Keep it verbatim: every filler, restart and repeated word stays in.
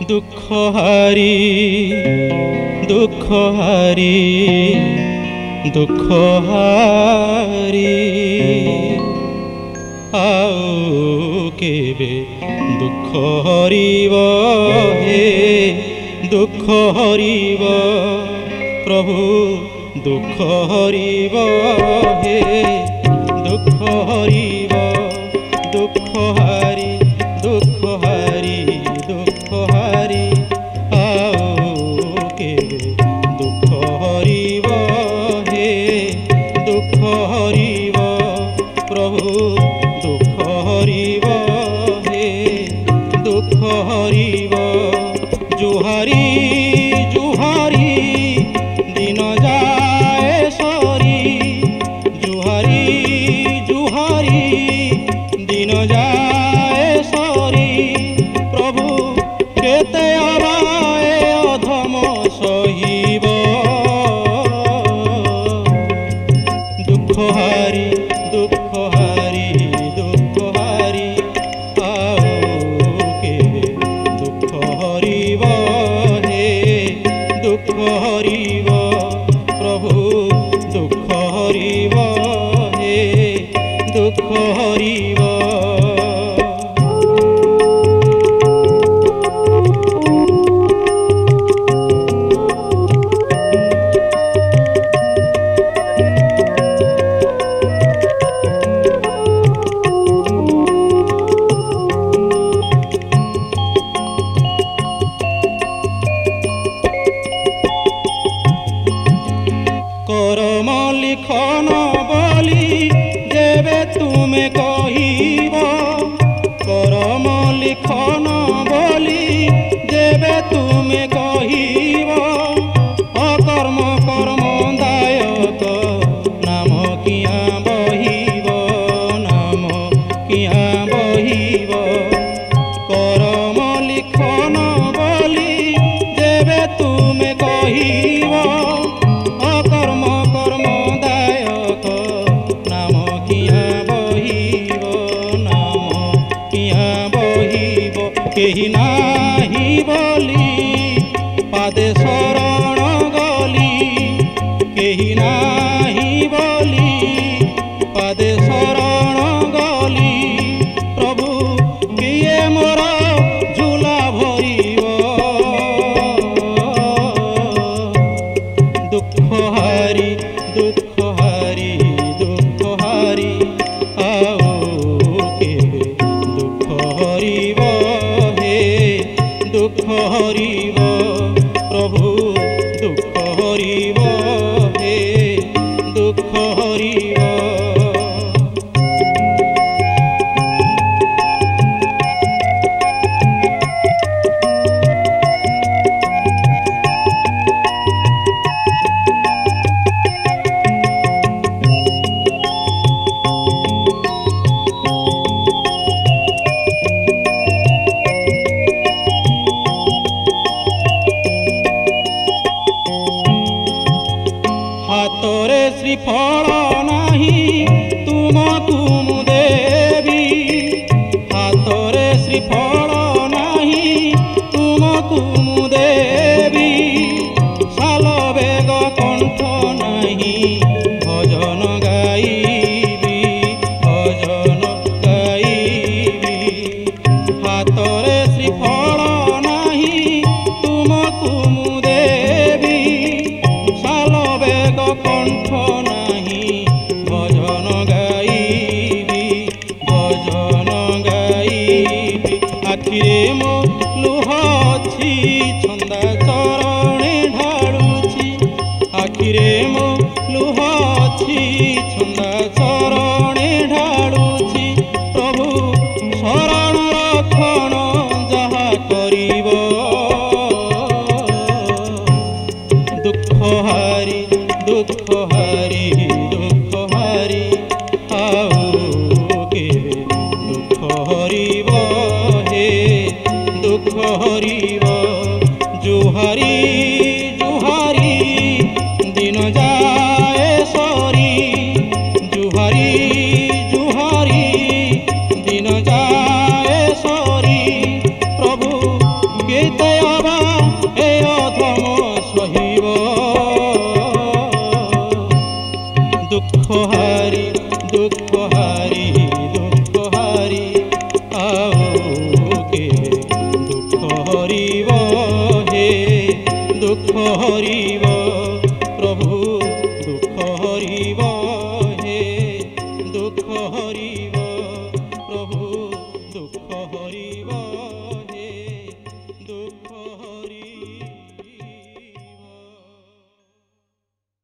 दुखहारी दुखहारी दुखहारी आओ केबे दुख हरिब हे दुख हरिब प्रभु दुख हरिब हे दुख हरिब दुखहारी दुखहारी दुखहारी आओ केबे दुख हरिब हे दुख हरिब प्रभु दुख हरिब हे दुख हरिब जुहारी जुहारी दिन जाए सरी जुहारी जुहारी दिन जाए सरी प्रभु केते आबाए अधम सहिब दुखहारी दुखहारी दुखहारी आओ केबे दुख हरिब हे दुख हरिब प्रभु दुख हरिब हे दुख हरिब करम लिखन बोली जेबे तुमे कहिब करम लिखन बोली जेबे तुमे कहिब अकर्म कर्म दायक नाम किया बहिब नाम किया बहिब करम लिखन बोली जेबे तुमे कहिब अकर्म कर्म दायक नाम किया बहिब नाम किया बहिब केहि नाही बोली पादे शरण गली केहि नाही बोली पादे शरण गली प्रभु किए मोर झूला भरिब दुखहारी दुखहारी दुखहारी आओ केबे दुख हरिब हे दुख हरिब प्रभु दुख हरिब हे दुख हरिब हातरे श्रीफल नाही तुमकु मु देवी हातरे श्रीफल नाही तुमकु मु देवी सालबेग कंठ नाही भजन गाइबी भजन गाइबी हातरे श्रीफल नाही तुमकु मु देवी सालबेग कंठ नाही भजन गाइबी भजन गाइबी आखिरे मो लुह अछि छंदा चरणे ढाळुछि आखिरे मो लुह अछि छंदा चरणे ढाळुछि प्रभु शरण रक्षण जहा करिब दुखहारी दुखहारी दुखहारी आओ केबे दुख हरिब हे दुख हरिब जुहारी जुहारी दिन जाए सरी जुहारी जुहारी दिन जाए सरी प्रभु केते दुख हारी दुख हारी दुख हारी आओ के दुख हरिब हे दुख हरिब।